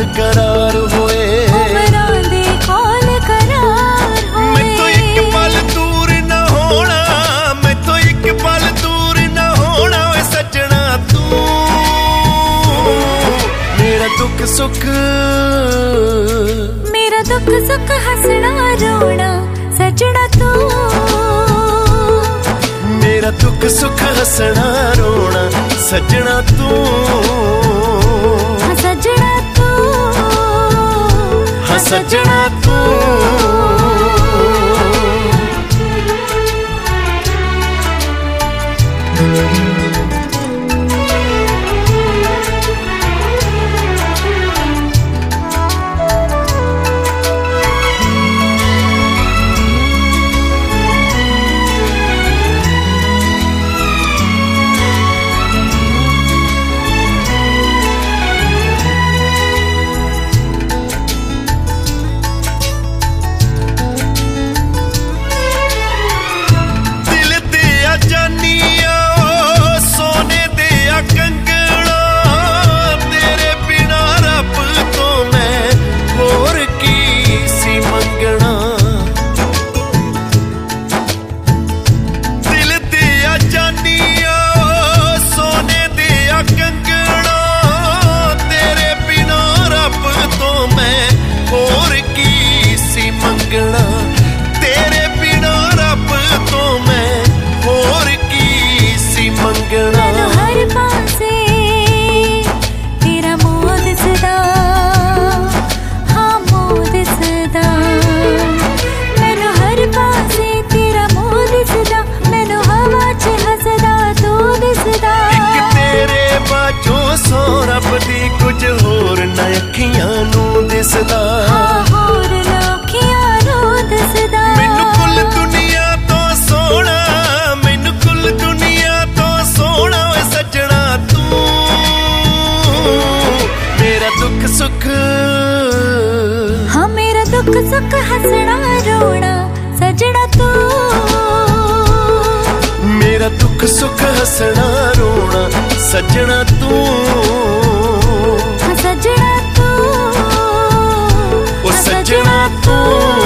करार होए। मैं तो एक पल दूर न होना, मैं तो एक पल दूर न होना वे सजना तू। मेरा दुख सुख हंसना रोना सजना तू। मेरा दुख सुख हंसना रोना सजना तू। सजना तू, हाँ सजना तू। रब दी कुछ होर ना अखियां नूं दिसदा। मैनू कुल दुनिया तो सोहना, मैनू कुल दुनिया तो सोहना वे सजना तू। मेरा दुख सुख, हाँ मेरा दुख सुख हंसना रोना सजना तू। मेरा दुख सुख हंसना रोना सजना तू। सजना तू, ओ सजना तू।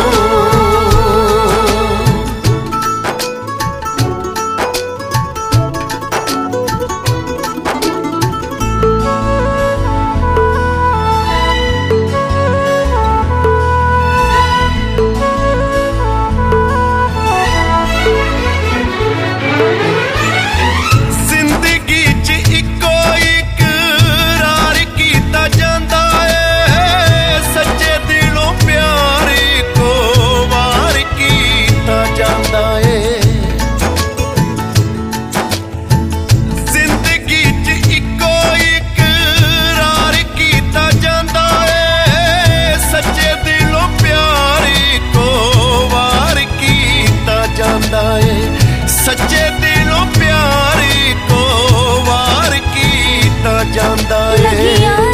सच्चे दिलों प्यारी को वार कीता जांदा है।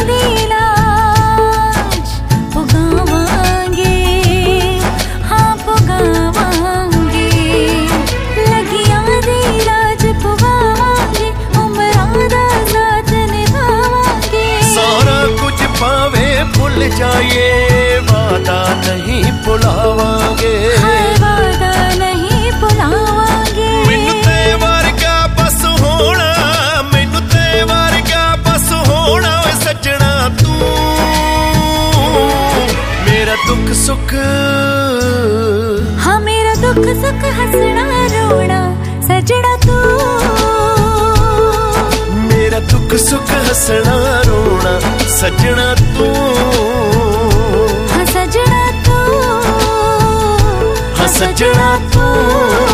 पुगावांगे, हाँ पुगावांगे। लगियां दी लाज पुगावांगे, उमरां दा साथ निभावांगे। सारा कुछ पावे भुल जाइए, वादा नहीं भुलावांगे। वादा नहीं भुलावांगे। मैनू ते वर्गा बस होना, मैनू ते वर्गा बस होना वे सजना तू। मेरा दुख सुख, हाँ मेरा दुख सुख हंसना रोना सजना तू। मेरा दुख सुख हंसना रोना सजना तू। हाँ सजना तू, हाँ सजना तू।